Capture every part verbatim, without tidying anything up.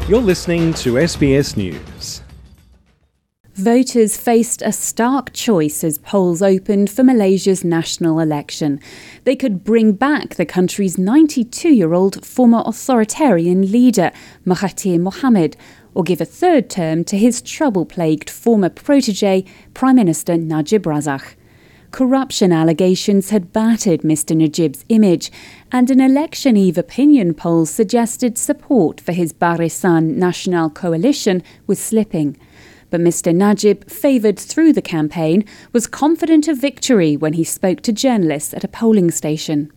You're listening to S B S News. Voters faced a stark choice as polls opened for Malaysia's national election. They could bring back the country's ninety-two-year-old former authoritarian leader, Mahathir Mohamad, or give a third term to his trouble-plagued former protege, Prime Minister Najib Razak. Corruption allegations had battered Mister Najib's image, and an election eve opinion poll suggested support for his Barisan Nasional coalition was slipping. But Mister Najib, favoured through the campaign, was confident of victory when he spoke to journalists at a polling station.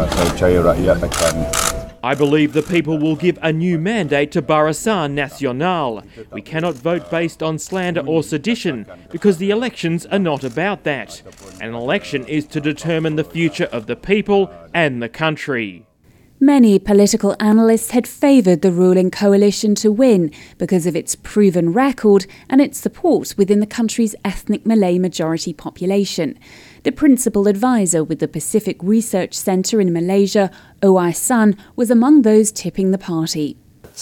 I believe the people will give a new mandate to Barisan Nasional. We cannot vote based on slander or sedition because the elections are not about that. An election is to determine the future of the people and the country. Many political analysts had favoured the ruling coalition to win because of its proven record and its support within the country's ethnic Malay majority population. The principal advisor with the Pacific Research Centre in Malaysia, O I Sun, was among those tipping the party.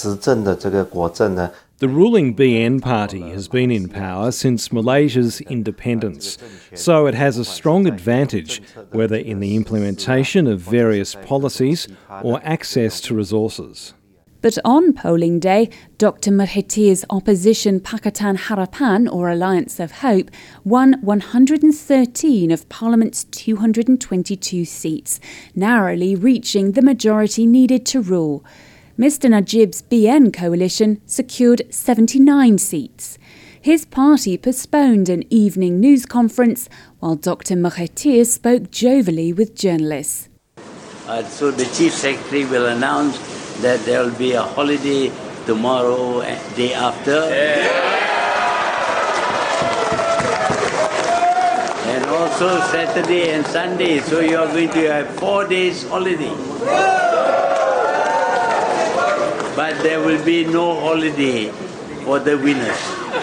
The ruling B N party has been in power since Malaysia's independence, so it has a strong advantage, whether in the implementation of various policies or access to resources. But on polling day, Doctor Mahathir's opposition Pakatan Harapan, or Alliance of Hope, won one hundred thirteen of Parliament's two hundred twenty-two seats, narrowly reaching the majority needed to rule. Mister Najib's B N coalition secured seventy-nine seats. His party postponed an evening news conference while Doctor Mahathir spoke jovially with journalists. Uh, so the Chief Secretary will announce that there will be a holiday tomorrow and day after. Yeah. And also Saturday and Sunday, so you are going to have four days holiday. But there will be no holiday for the winners.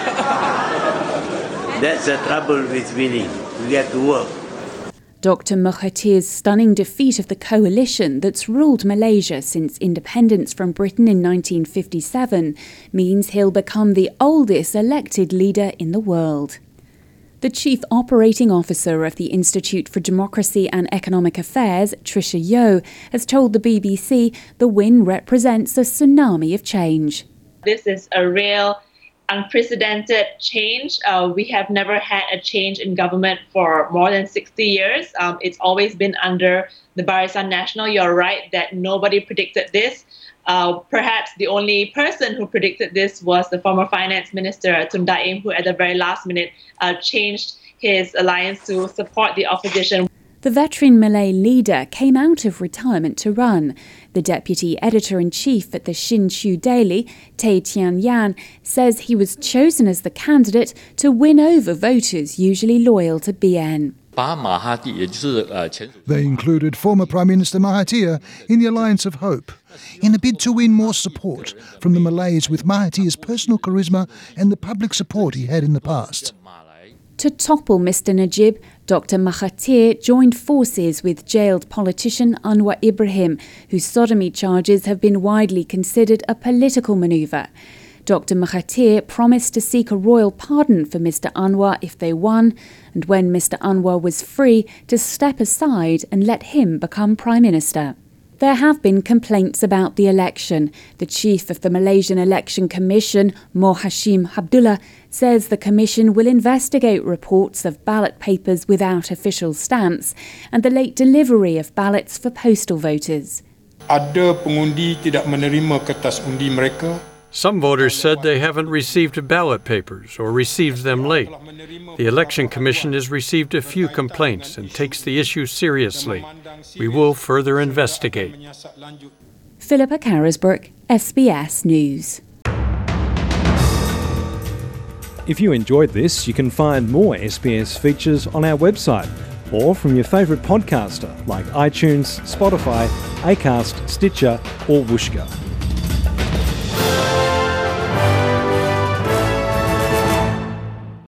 That's the trouble with winning. You get to work. Doctor Mahathir's stunning defeat of the coalition that's ruled Malaysia since independence from Britain in nineteen fifty-seven means he'll become the oldest elected leader in the world. The Chief Operating Officer of the Institute for Democracy and Economic Affairs, Tricia Yeo, has told the B B C the win represents a tsunami of change. This is a real unprecedented change. Uh, we have never had a change in government for more than sixty years. Um, it's always been under the Barisan Nasional. You're right that nobody predicted this. Uh, perhaps the only person who predicted this was the former finance minister, Tun Daim, who at the very last minute uh, changed his alliance to support the opposition. The veteran Malay leader came out of retirement to run. The deputy editor-in-chief at the Hsinchu Daily, Tay Tian Yan, says he was chosen as the candidate to win over voters usually loyal to B N. They included former Prime Minister Mahathir in the Alliance of Hope, in a bid to win more support from the Malays with Mahathir's personal charisma and the public support he had in the past. To topple Mister Najib, Doctor Mahathir joined forces with jailed politician Anwar Ibrahim, whose sodomy charges have been widely considered a political manoeuvre. Doctor Mahathir promised to seek a royal pardon for Mister Anwar if they won, and when Mister Anwar was free, to step aside and let him become Prime Minister. There have been complaints about the election. The chief of the Malaysian Election Commission, Moh Hashim Abdullah, says the commission will investigate reports of ballot papers without official stamps and the late delivery of ballots for postal voters. Ada pengundi tidak menerima kertas undi mereka. Some voters said they haven't received ballot papers or received them late. The Election Commission has received a few complaints and takes the issue seriously. We will further investigate. Philippa Carisbrook, S B S News. If you enjoyed this, you can find more S B S features on our website or from your favourite podcaster like iTunes, Spotify, Acast, Stitcher or Whooshkaa.